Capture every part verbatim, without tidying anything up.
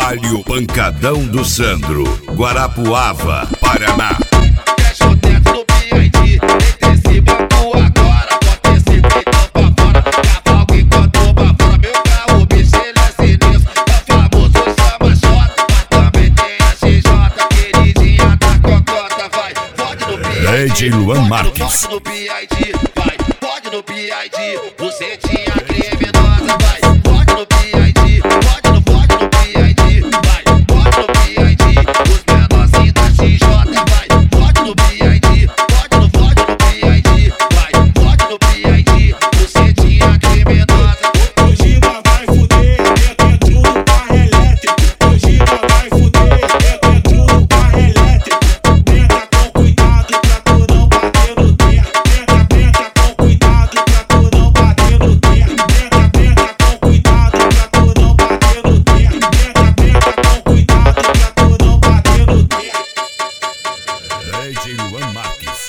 Palio Pancadão do Sandro, Guarapuava, Paraná. Fecha o teto do P I D, deita esse banco agora, bota esse peitão pra fora, cavalga enquanto pra fora. Meu carro, bicho, ele é sinistro, é o famoso chama Jota, mas também tem a X J, queridinha da cocota, vai, pode no P I D, D J Luan Marques. pode no P I D, vai, pode no P I D, você tinha criminosa, vai, pode no P I D, pode no, pode no P I D, vai, pode no P I D, os menorzinhos da X J, vai, pode no P I D, pode no, pode no P I D, vai, pode no P I D, você tinha criminosa. Hoje nós vai fuder, é dentro do carro elétrico. Hoje nós vai fuder, é dentro do carro elétrico. Tenta com cuidado pra tu não bater no teto. Tenta, tenta com cuidado pra tu não bater no teto. Tenta, tenta com cuidado pra tu não bater no teto. Tenta, tenta com cuidado pra tu não bater no teto. D J Luan Marques.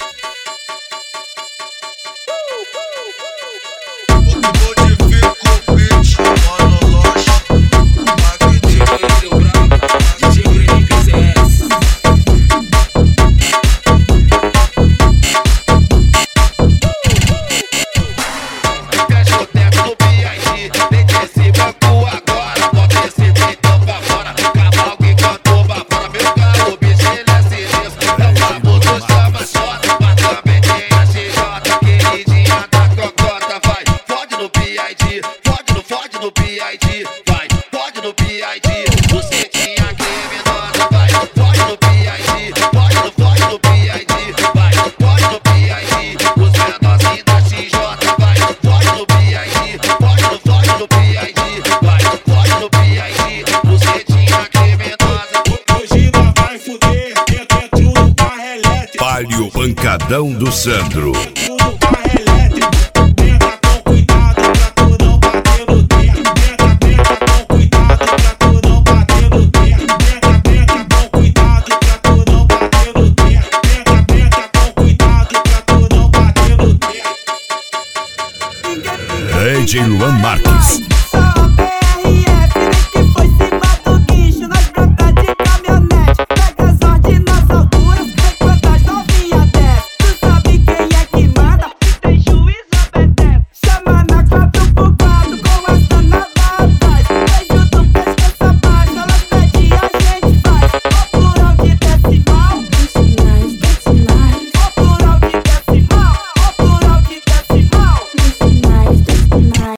Fecha o teto do P I D, deita esse banco agora, bota esse peitão pra fora, cavalga enquanto pra fora. Meu carro, bicho, ele é sinistro, é o famoso chama Jota, mas também tem a X J, queridinha da cocota, vai, pode no P I D, pode no, pode no P I D, vai, pode no P I D, você tinha criminosa, vai, pode no P I D, pode no, pode no P I D, vai, pode no P I D, os menorzinhos da X J, vai, pode no P I D, pode no, pode no P I D, vai, pode no P I D, você tinha criminosa. Hoje nós vai fuder, é dentro do carro elétrico. Palio Pancadão do Sandro. Dentro do carro elétrico. Tenta com cuidado pra tu não bater no teto. Tenta, tenta com cuidado pra tu não bater no teto. Tenta, tenta com cuidado pra tu não bater no teto. Tenta, tenta com cuidado pra tu não bater no teto. D J Luan Marques.